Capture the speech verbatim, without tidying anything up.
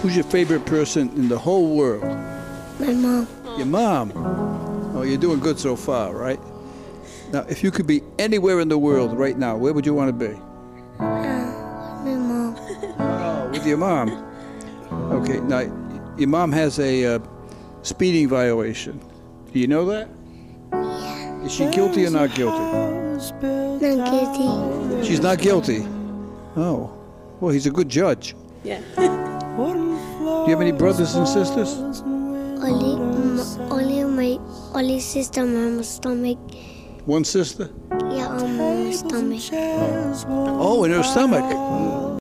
Who's your favorite person in the whole world? My mom. Your mom. Oh, you're doing good so far, right? Now, if you could be anywhere in the world right now, where would you want to be? Uh, my mom. Oh, with your mom. Okay, now, your mom has a uh, speeding violation. Do you know that? Yeah. Is she guilty or not guilty? Not guilty. She's not guilty. Oh, well, he's a good judge. Yeah. Do you have any brothers and sisters? Only, m- only my only sister, mama's stomach. One sister? Yeah, on mama's stomach. Oh, in her stomach.